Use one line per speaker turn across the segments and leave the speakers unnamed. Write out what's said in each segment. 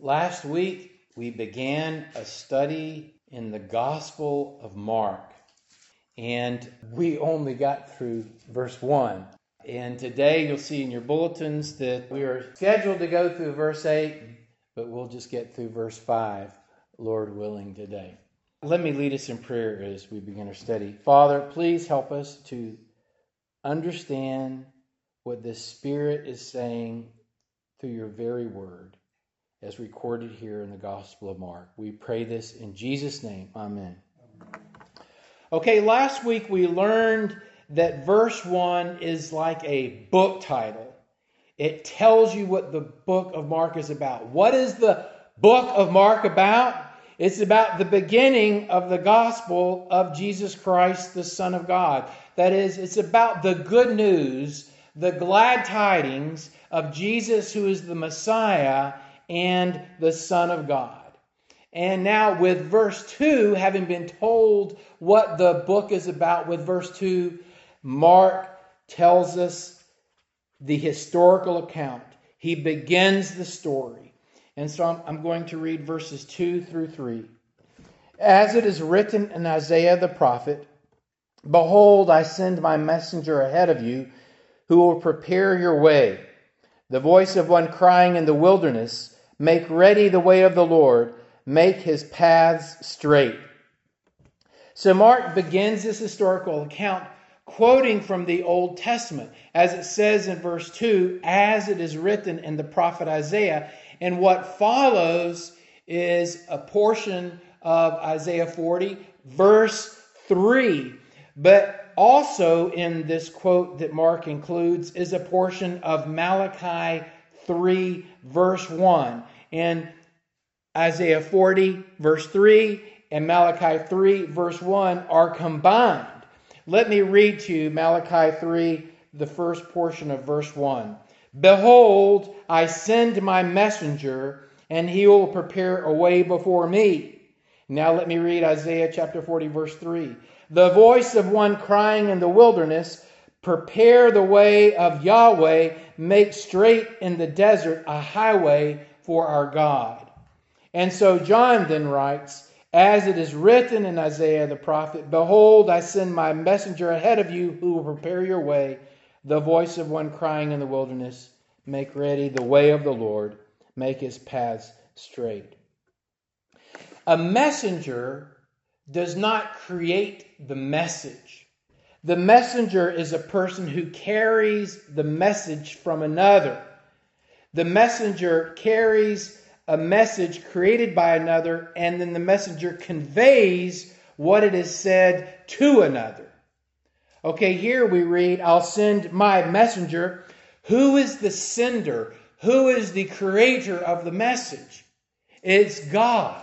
Last week, we began a study in the Gospel of Mark, and we only got through verse 1. And today, you'll see in your bulletins that we are scheduled to go through verse 8, but we'll just get through verse 5, Lord willing, today. Let me lead us in prayer as we begin our study. Father, please help us to understand what the Spirit is saying through your very word, as recorded here in the Gospel of Mark. We pray this in Jesus' name. Amen. Okay, last week we learned that verse 1 is like a book title. It tells you what the book of Mark is about. What is the book of Mark about? It's about the beginning of the gospel of Jesus Christ, the Son of God. That is, it's about the good news, the glad tidings of Jesus, who is the Messiah and the Son of God. And now with verse 2, having been told what the book is about with verse 2, Mark tells us the historical account. He begins the story. And so I'm going to read verses 2 through 3. As it is written in Isaiah the prophet, "Behold, I send my messenger ahead of you, who will prepare your way. The voice of one crying in the wilderness, make ready the way of the Lord, make his paths straight." So Mark begins this historical account quoting from the Old Testament, as it says in verse 2, as it is written in the prophet Isaiah. And what follows is a portion of Isaiah 40, verse 3. But also in this quote that Mark includes is a portion of Malachi 3, verse 1. And Isaiah 40, verse 3, and Malachi 3, verse 1 are combined. Let me read to you Malachi 3, the first portion of verse 1. "Behold, I send my messenger, and he will prepare a way before me." Now let me read Isaiah chapter 40, verse 3. "The voice of one crying in the wilderness, prepare the way of Yahweh, make straight in the desert a highway for our God." And so John then writes, as it is written in Isaiah the prophet, "Behold, I send my messenger ahead of you who will prepare your way. The voice of one crying in the wilderness, make ready the way of the Lord, make his paths straight." A messenger does not create the message. The messenger is a person who carries the message from another. The messenger carries a message created by another, and then the messenger conveys what it is said to another. Okay, here we read, "I'll send my messenger." Who is the sender? Who is the creator of the message? It's God.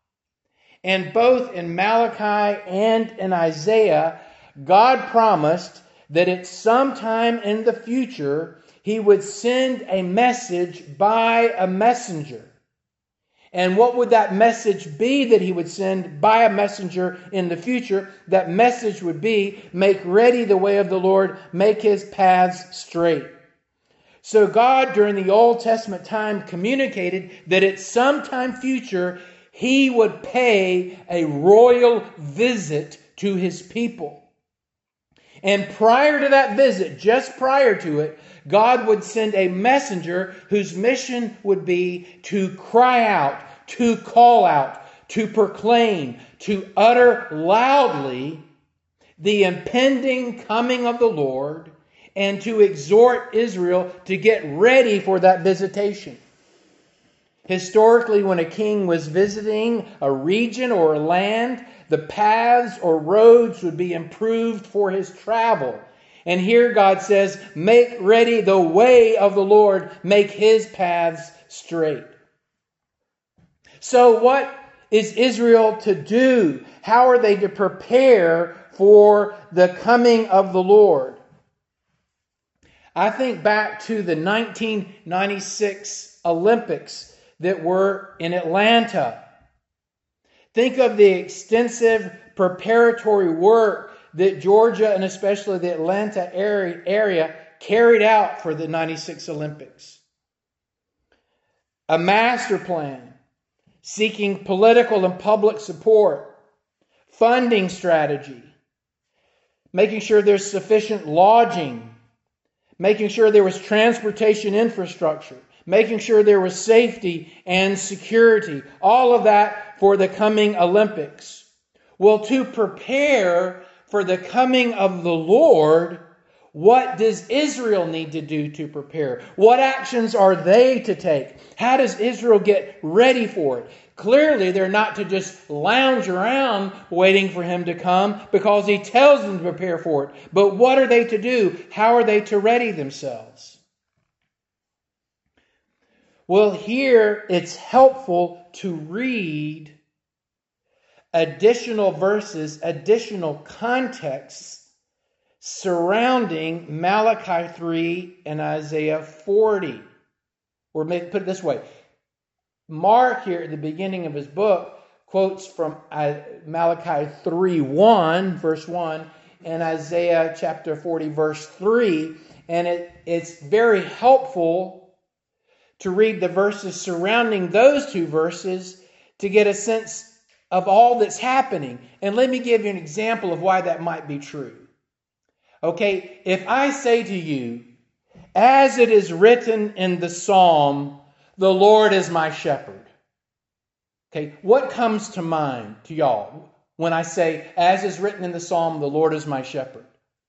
And both in Malachi and in Isaiah, God promised that at some time in the future, he would send a message by a messenger. And what would that message be that he would send by a messenger in the future? That message would be, make ready the way of the Lord, make his paths straight. So God, during the Old Testament time, communicated that at some time future, he would pay a royal visit to his people. And prior to that visit, just prior to it, God would send a messenger whose mission would be to cry out, to call out, to proclaim, to utter loudly the impending coming of the Lord, and to exhort Israel to get ready for that visitation. Historically, when a king was visiting a region or a land, the paths or roads would be improved for his travel. And here God says, make ready the way of the Lord, make his paths straight. So what is Israel to do? How are they to prepare for the coming of the Lord? I think back to the 1996 Olympics that were in Atlanta. Think of the extensive preparatory work that Georgia and especially the Atlanta area carried out for the 96 Olympics. A master plan, seeking political and public support, funding strategy, making sure there's sufficient lodging, making sure there was transportation infrastructure, making sure there was safety and security, all of that for the coming Olympics. Well, to prepare for the coming of the Lord, what does Israel need to do to prepare? What actions are they to take? How does Israel get ready for it? Clearly, they're not to just lounge around waiting for him to come because he tells them to prepare for it. But what are they to do? How are they to ready themselves? Well, here it's helpful to read additional verses, additional contexts surrounding Malachi 3 and Isaiah 40. Or maybe put it this way. Mark here at the beginning of his book quotes from Malachi 3:1, verse 1, and Isaiah chapter 40, verse 3. And it's very helpful to read the verses surrounding those two verses to get a sense of all that's happening. And let me give you an example of why that might be true. Okay, if I say to you, as it is written in the Psalm, the Lord is my shepherd. Okay, what comes to mind to y'all when I say, as is written in the Psalm, the Lord is my shepherd?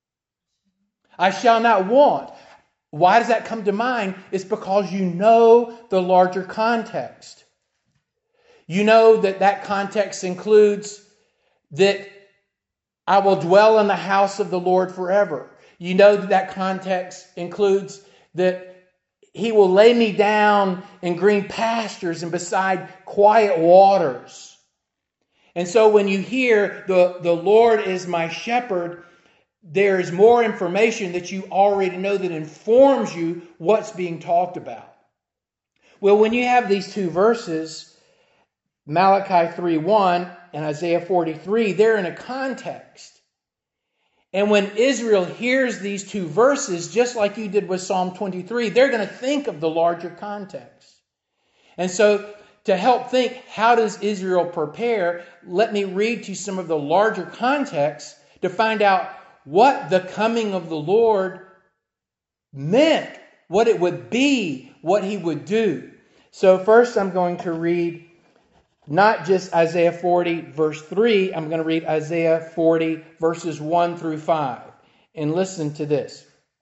I shall not want. Why does that come to mind? It's because you know the larger context. You know that context includes that I will dwell in the house of the Lord forever. You know that context includes that he will lay me down in green pastures and beside quiet waters. And so when you hear the Lord is my shepherd, there's more information that you already know that informs you what's being talked about. Well, when you have these two verses, Malachi 3:1 and Isaiah 43, they're in a context. And when Israel hears these two verses, just like you did with Psalm 23, they're going to think of the larger context. And so to help think, how does Israel prepare? Let me read to you some of the larger context to find out what the coming of the Lord meant, what it would be, what he would do. So first I'm going to read not just Isaiah 40 verse 3, I'm going to read Isaiah 40 verses 1 through 5. And listen to this.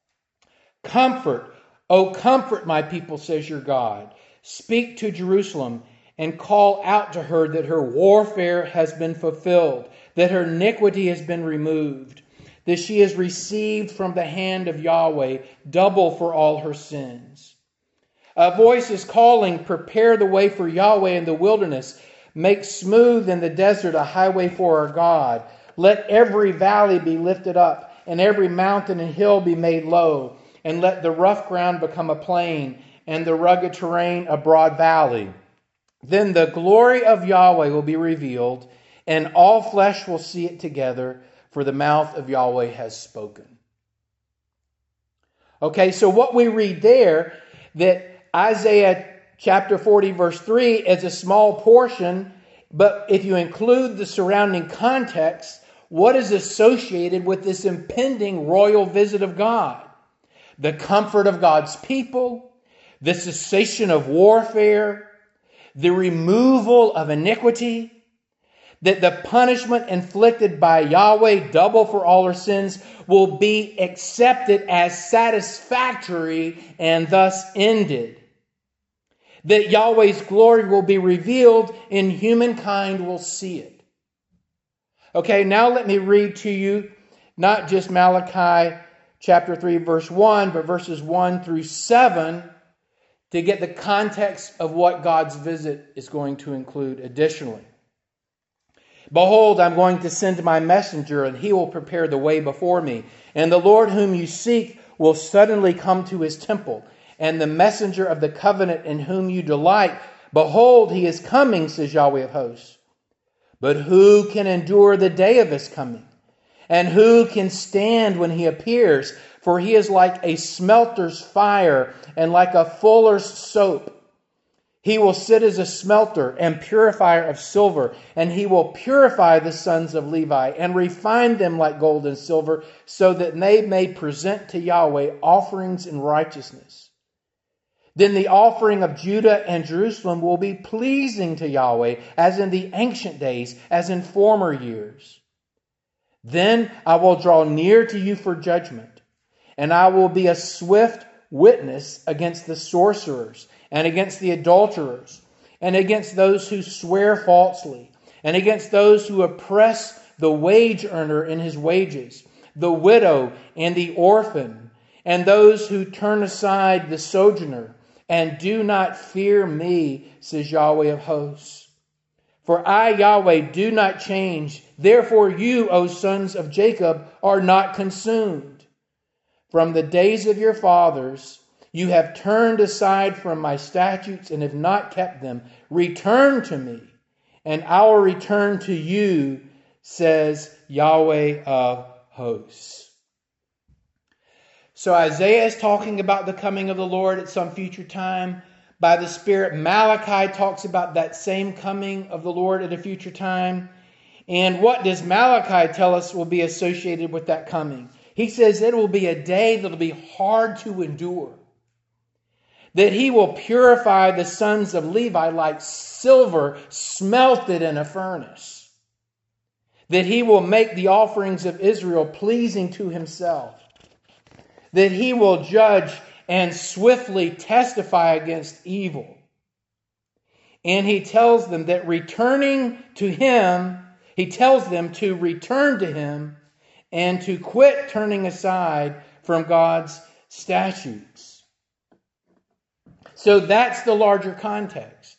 Comfort, O comfort my people, says your God. Speak to Jerusalem and call out to her that her warfare has been fulfilled, that her iniquity has been removed, that she has received from the hand of Yahweh double for all her sins. A voice is calling, prepare the way for Yahweh in the wilderness. Make smooth in the desert a highway for our God. Let every valley be lifted up, and every mountain and hill be made low. And let the rough ground become a plain, and the rugged terrain a broad valley. Then the glory of Yahweh will be revealed, and all flesh will see it together, for the mouth of Yahweh has spoken. Okay, so what we read there, that Isaiah chapter 40 verse 3 is a small portion, but if you include the surrounding context, what is associated with this impending royal visit of God? The comfort of God's people, the cessation of warfare, the removal of iniquity, that the punishment inflicted by Yahweh, double for all her sins, will be accepted as satisfactory and thus ended. That Yahweh's glory will be revealed and humankind will see it. Okay, now let me read to you not just Malachi chapter 3 verse 1, but verses 1 through 7 to get the context of what God's visit is going to include additionally. Behold, I'm going to send my messenger, and he will prepare the way before me. And the Lord whom you seek will suddenly come to his temple. And the messenger of the covenant in whom you delight, behold, he is coming, says Yahweh of hosts. But who can endure the day of his coming? And who can stand when he appears? For he is like a smelter's fire and like a fuller's soap. He will sit as a smelter and purifier of silver, and he will purify the sons of Levi and refine them like gold and silver, so that they may present to Yahweh offerings in righteousness. Then the offering of Judah and Jerusalem will be pleasing to Yahweh, as in the ancient days, as in former years. Then I will draw near to you for judgment, and I will be a swift witness against the sorcerers, and against the adulterers, and against those who swear falsely, and against those who oppress the wage earner in his wages, the widow and the orphan, and those who turn aside the sojourner, and do not fear me, says Yahweh of hosts. For I, Yahweh, do not change. Therefore you, O sons of Jacob, are not consumed. From the days of your fathers, you have turned aside from my statutes and have not kept them. Return to me, and I will return to you, says Yahweh of hosts. So Isaiah is talking about the coming of the Lord at some future time. By the Spirit, Malachi talks about that same coming of the Lord at a future time. And what does Malachi tell us will be associated with that coming? He says it will be a day that will be hard to endure. That he will purify the sons of Levi like silver smelted in a furnace. That he will make the offerings of Israel pleasing to himself. That he will judge and swiftly testify against evil. And he tells them that returning to him, he tells them to return to him and to quit turning aside from God's statutes. So that's the larger context.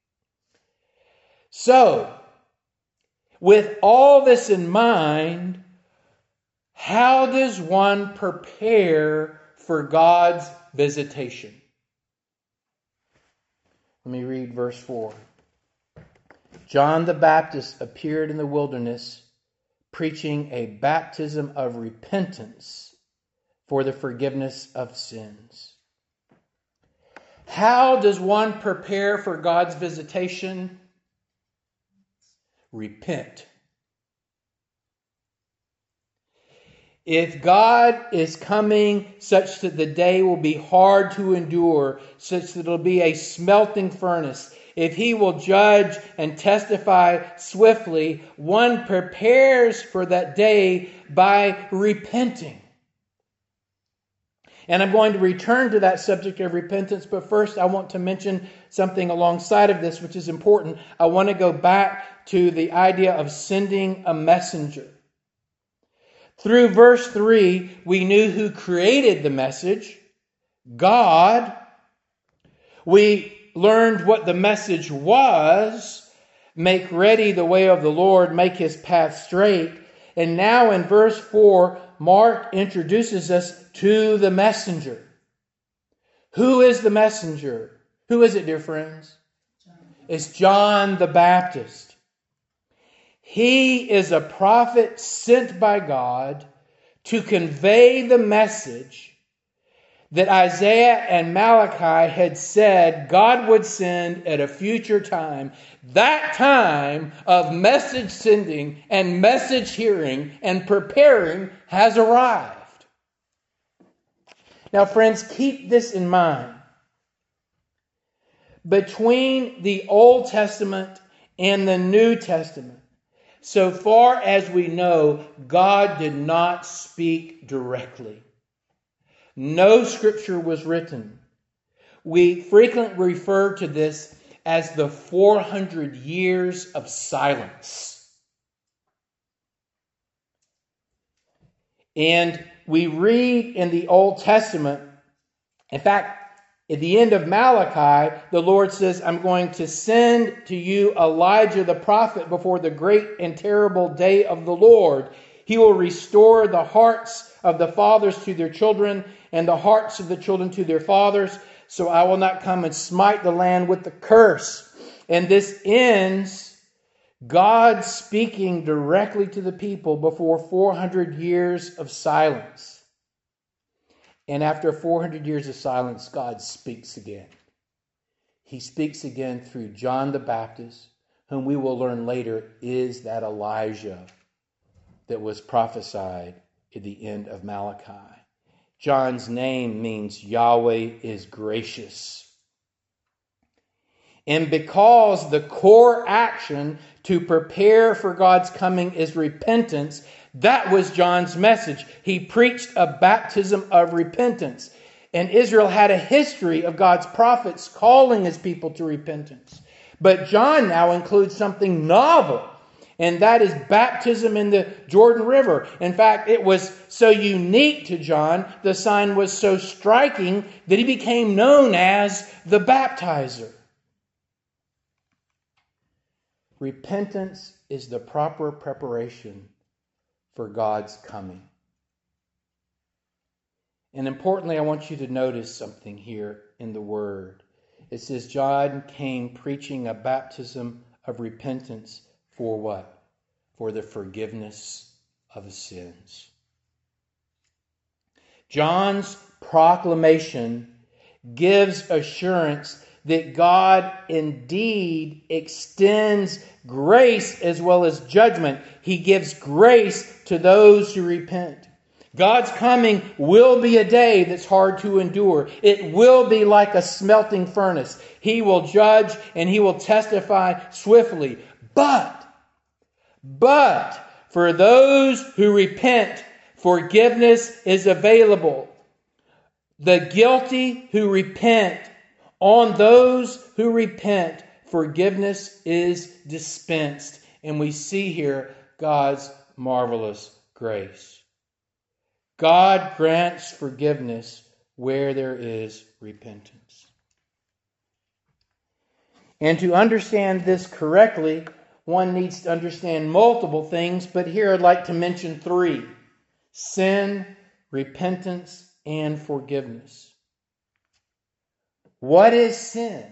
So, with all this in mind, how does one prepare for God's visitation? Let me read verse 4. John the Baptist appeared in the wilderness, preaching a baptism of repentance for the forgiveness of sins. How does one prepare for God's visitation? Repent. If God is coming such that the day will be hard to endure, such that it will be a smelting furnace, if he will judge and testify swiftly, one prepares for that day by repenting. And I'm going to return to that subject of repentance, but first I want to mention something alongside of this, which is important. I want to go back to the idea of sending a messenger. Through verse 3, we knew who created the message, God. We learned what the message was, make ready the way of the Lord, make his path straight. And now in verse 4, Mark introduces us to the messenger. Who is the messenger? Who is it, dear friends? It's John the Baptist. He is a prophet sent by God to convey the message that Isaiah and Malachi had said God would send at a future time. That time of message sending and message hearing and preparing has arrived. Now, friends, keep this in mind. Between the Old Testament and the New Testament, so far as we know, God did not speak directly. No scripture was written. We frequently refer to this as the 400 years of silence. And we read in the Old Testament, in fact, at the end of Malachi, the Lord says, I'm going to send to you Elijah the prophet before the great and terrible day of the Lord. He will restore the hearts of the fathers to their children and the hearts of the children to their fathers. So I will not come and smite the land with the curse. And this ends God speaking directly to the people before 400 years of silence. And after 400 years of silence, God speaks again. he speaks again through John the Baptist, whom we will learn later is that Elijah that was prophesied at the end of Malachi. John's name means Yahweh is gracious. And because the core action to prepare for God's coming is repentance, that was John's message. He preached a baptism of repentance. And Israel had a history of God's prophets calling his people to repentance. But John now includes something novel, and that is baptism in the Jordan River. In fact, it was so unique to John, the sign was so striking, that he became known as the baptizer. Repentance is the proper preparation for God's coming. And importantly, I want you to notice something here in the Word. It says John came preaching a baptism of repentance for what? For the forgiveness of sins. John's proclamation gives assurance that God indeed extends grace as well as judgment. He gives grace to those who repent. God's coming will be a day that's hard to endure. It will be like a smelting furnace. He will judge and he will testify swiftly. But for those who repent, forgiveness is available. The guilty who repent, on those who repent, forgiveness is dispensed. And we see here God's marvelous grace. God grants forgiveness where there is repentance. And to understand this correctly, one needs to understand multiple things, but here I'd like to mention three: sin, repentance, and forgiveness. What is sin?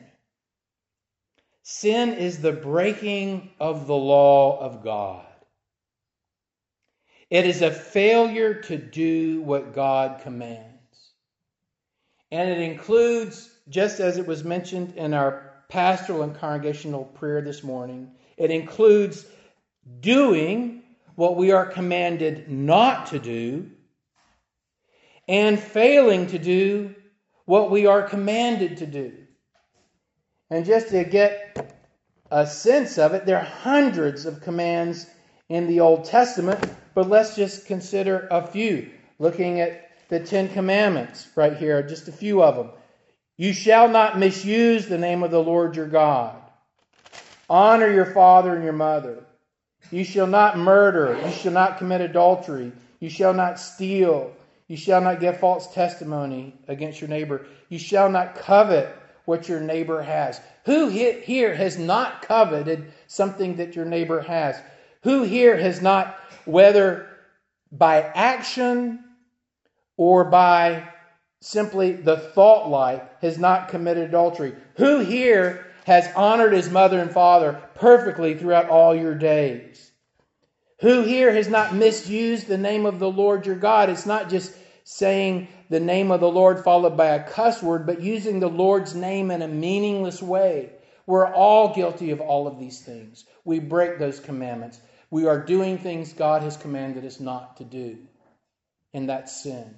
Sin is the breaking of the law of God. It is a failure to do what God commands. And it includes, just as it was mentioned in our pastoral and congregational prayer this morning, it includes doing what we are commanded not to do and failing to do what we are commanded to do. And just to get a sense of it, there are hundreds of commands in the Old Testament, but let's just consider a few. Looking at the Ten Commandments right here, just a few of them. You shall not misuse the name of the Lord your God. Honor your father and your mother. You shall not murder. You shall not commit adultery. You shall not steal. You shall not give false testimony against your neighbor. You shall not covet what your neighbor has. Who here has not coveted something that your neighbor has? Who here has not, whether by action or by simply the thought life, has not committed adultery? Who here has honored his mother and father perfectly throughout all your days? Who here has not misused the name of the Lord your God? It's not just saying the name of the Lord followed by a cuss word, but using the Lord's name in a meaningless way. We're all guilty of all of these things. We break those commandments. We are doing things God has commanded us not to do. And that's sin.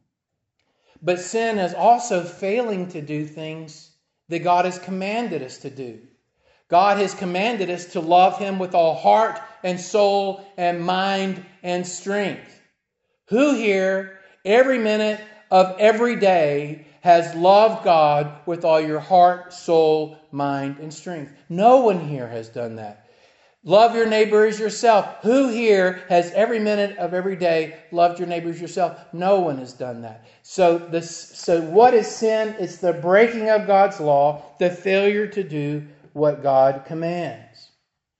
But sin is also failing to do things that God has commanded us to do. God has commanded us to love Him with all heart and soul and mind and strength. Who here, every minute of every day, has loved God with all your heart, soul, mind, and strength? No one here has done that. Love your neighbor as yourself. Who here has every minute of every day loved your neighbor as yourself? No one has done that. So what is sin? It's the breaking of God's law, the failure to do what God commands.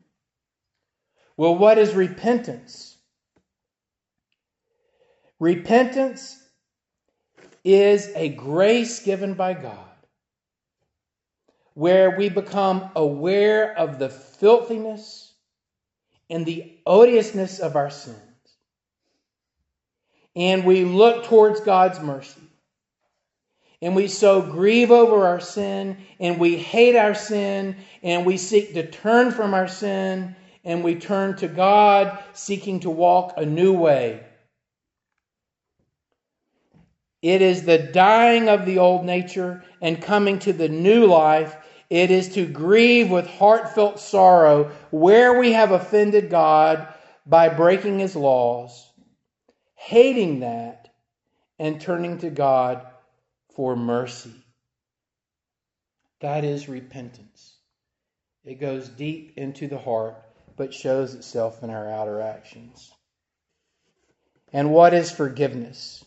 Well, what is repentance? Repentance is a grace given by God where we become aware of the filthiness and the odiousness of our sins. And we look towards God's mercy. and we so grieve over our sin, and we hate our sin, and we seek to turn from our sin, and we turn to God, seeking to walk a new way. It is the dying of the old nature and coming to the new life. It is to grieve with heartfelt sorrow where we have offended God by breaking His laws, hating that, and turning to God for mercy. That is repentance. It goes deep into the heart, but shows itself in our outer actions. And what is forgiveness?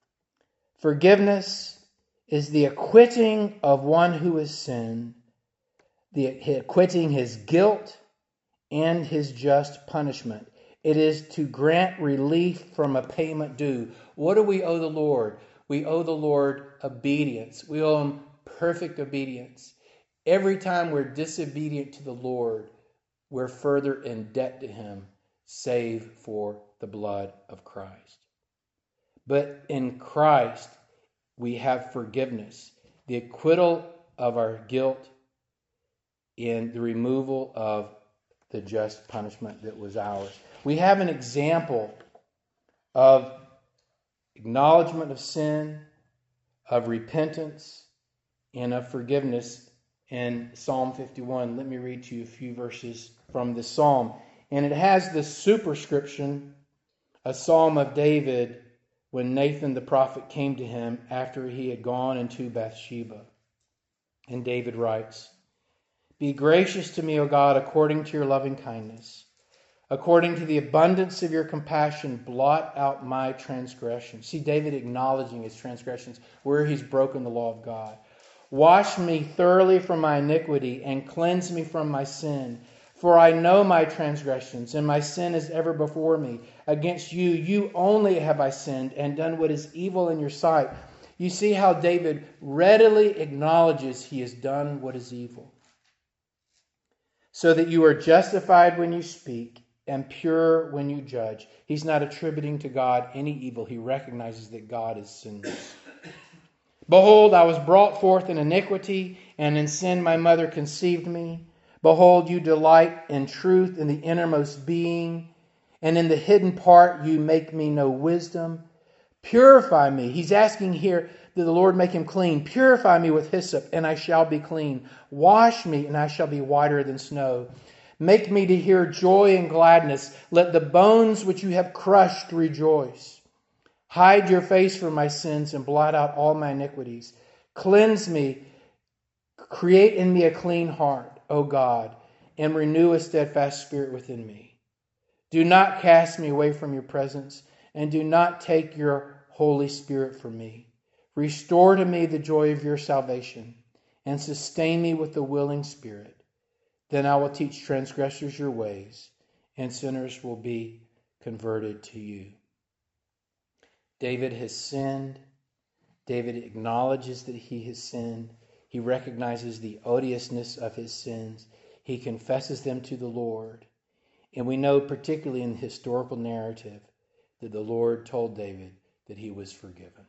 Forgiveness is the acquitting of one who has sinned, the acquitting his guilt and his just punishment. It is to grant relief from a payment due. What do we owe the Lord? We owe the Lord obedience. We owe Him perfect obedience. Every time we're disobedient to the Lord, we're further in debt to Him, save for the blood of Christ. But in Christ, we have forgiveness, the acquittal of our guilt, and the removal of the just punishment that was ours. We have an example of acknowledgement of sin, of repentance, and of forgiveness in Psalm 51. Let me read to you a few verses from this psalm. And it has this superscription, a psalm of David, when Nathan the prophet came to him after he had gone into Bathsheba. And David writes, "Be gracious to me, O God, according to your loving kindness. According to the abundance of your compassion, blot out my transgressions." See, David acknowledging his transgressions, where he's broken the law of God. "Wash me thoroughly from my iniquity and cleanse me from my sin. For I know my transgressions, and my sin is ever before me. Against you, you only have I sinned and done what is evil in your sight." You see how David readily acknowledges he has done what is evil. "So that you are justified when you speak and pure when you judge." He's not attributing to God any evil. He recognizes that God is sinless. "Behold, I was brought forth in iniquity, and in sin my mother conceived me. Behold, you delight in truth in the innermost being, and in the hidden part you make me know wisdom. Purify me." He's asking here that the Lord make him clean. "Purify me with hyssop, and I shall be clean. Wash me, and I shall be whiter than snow. Make me to hear joy and gladness. Let the bones which you have crushed rejoice. Hide your face from my sins and blot out all my iniquities. Cleanse me, create in me a clean heart, O God, and renew a steadfast spirit within me. Do not cast me away from your presence, and do not take your Holy Spirit from me. Restore to me the joy of your salvation, and sustain me with a willing spirit. Then I will teach transgressors your ways, and sinners will be converted to you." David has sinned. David acknowledges that he has sinned. He recognizes the odiousness of his sins. He confesses them to the Lord. And we know, particularly in the historical narrative, that the Lord told David that he was forgiven.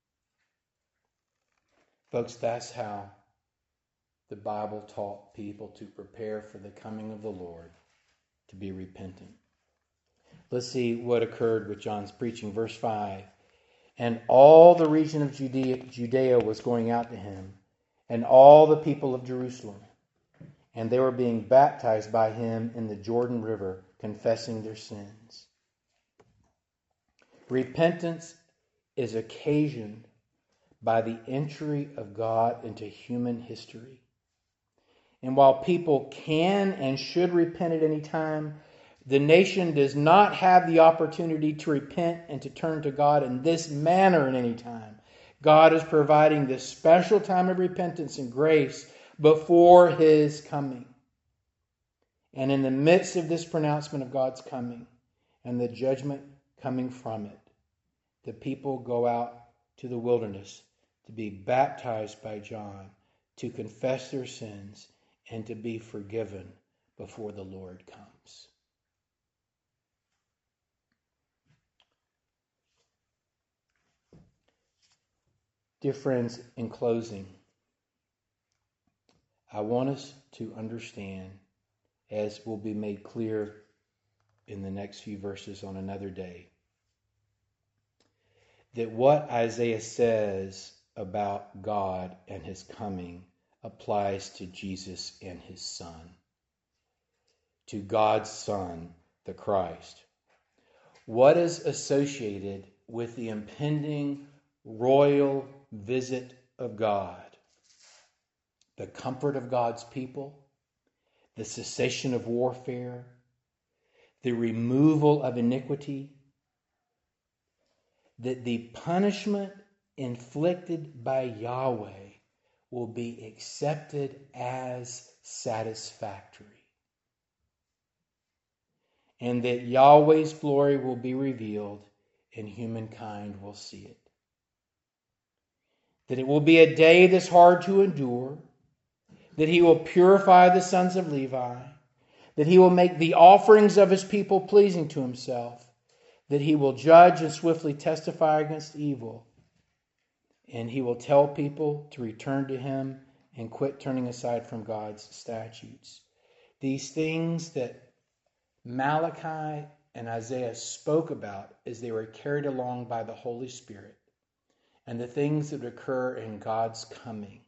Folks, that's how the Bible taught people to prepare for the coming of the Lord, to be repentant. Let's see what occurred with John's preaching. Verse 5. "And all the region of Judea was going out to him, and all the people of Jerusalem. And they were being baptized by him in the Jordan River, confessing their sins." Repentance is occasioned by the entry of God into human history. And while people can and should repent at any time, the nation does not have the opportunity to repent and to turn to God in this manner at any time. God is providing this special time of repentance and grace before His coming. And in the midst of this pronouncement of God's coming and the judgment coming from it, the people go out to the wilderness to be baptized by John, to confess their sins, and to be forgiven before the Lord comes. Dear friends, in closing, I want us to understand, as will be made clear in the next few verses on another day, that what Isaiah says about God and his coming applies to Jesus and his Son, to God's Son, the Christ. What is associated with the impending royal visit of God? The comfort of God's people, the cessation of warfare, the removal of iniquity, that the punishment inflicted by Yahweh will be accepted as satisfactory, and that Yahweh's glory will be revealed and humankind will see it. That it will be a day that's hard to endure, that he will purify the sons of Levi, that he will make the offerings of his people pleasing to himself, that he will judge and swiftly testify against evil, and he will tell people to return to him and quit turning aside from God's statutes. These things that Malachi and Isaiah spoke about as they were carried along by the Holy Spirit, and the things that occur in God's coming,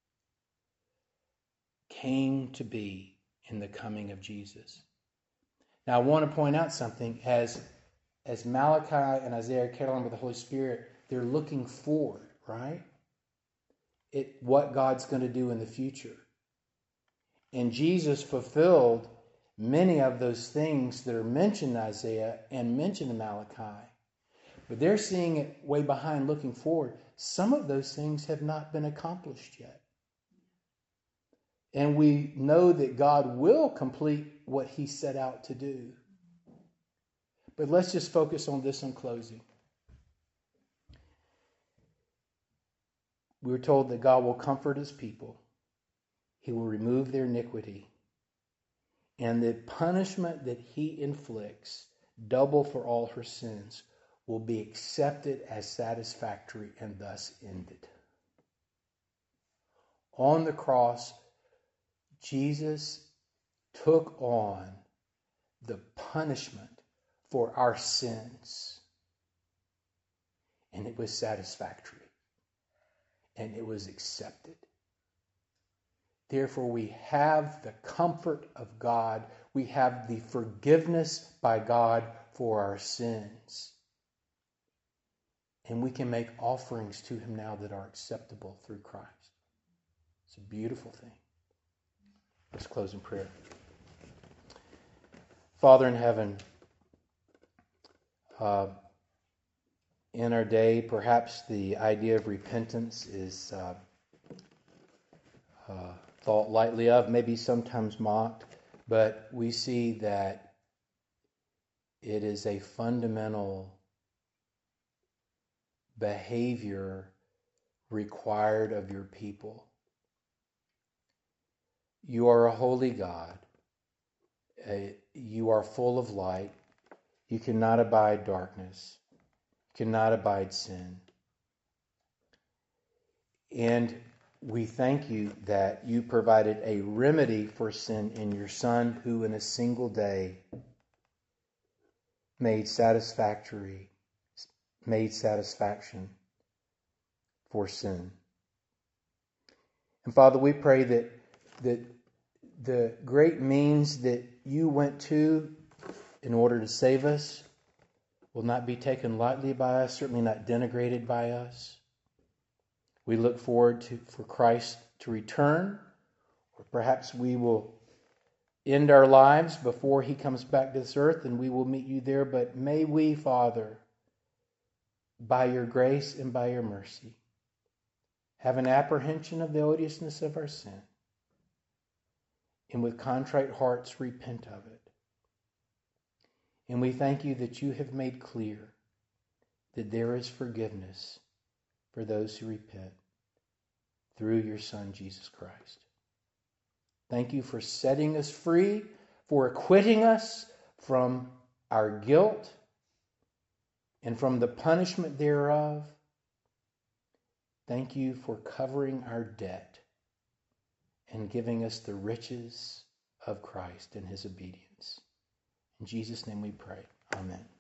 came to be in the coming of Jesus. Now, I want to point out something. As Malachi and Isaiah are carried along with the Holy Spirit, they're looking forward, right? What God's going to do in the future. And Jesus fulfilled many of those things that are mentioned in Isaiah and mentioned in Malachi. But they're seeing it way behind, looking forward. Some of those things have not been accomplished yet. And we know that God will complete what he set out to do. But let's just focus on this in closing. We were told that God will comfort his people. He will remove their iniquity. And the punishment that he inflicts, double for all her sins, will be accepted as satisfactory and thus ended. On the cross, Jesus took on the punishment for our sins. And it was satisfactory. And it was accepted. Therefore, we have the comfort of God. We have the forgiveness by God for our sins. And we can make offerings to him now that are acceptable through Christ. It's a beautiful thing. Let's close in prayer. Father in heaven, in our day, perhaps the idea of repentance is thought lightly of, maybe sometimes mocked, but we see that it is a fundamental behavior required of your people. You are a holy God. You are full of light. You cannot abide darkness. You cannot abide sin. And we thank you that you provided a remedy for sin in your Son, who in a single day made satisfaction for sin. And Father, we pray that the great means that you went to in order to save us will not be taken lightly by us, certainly not denigrated by us. We look forward for Christ to return, or perhaps we will end our lives before he comes back to this earth and we will meet you there. But may we, Father, by your grace and by your mercy, have an apprehension of the odiousness of our sin, and with contrite hearts repent of it. And we thank you that you have made clear that there is forgiveness for those who repent through your Son, Jesus Christ. Thank you for setting us free, for acquitting us from our guilt and from the punishment thereof. Thank you for covering our debt and giving us the riches of Christ and his obedience. In Jesus' name we pray. Amen.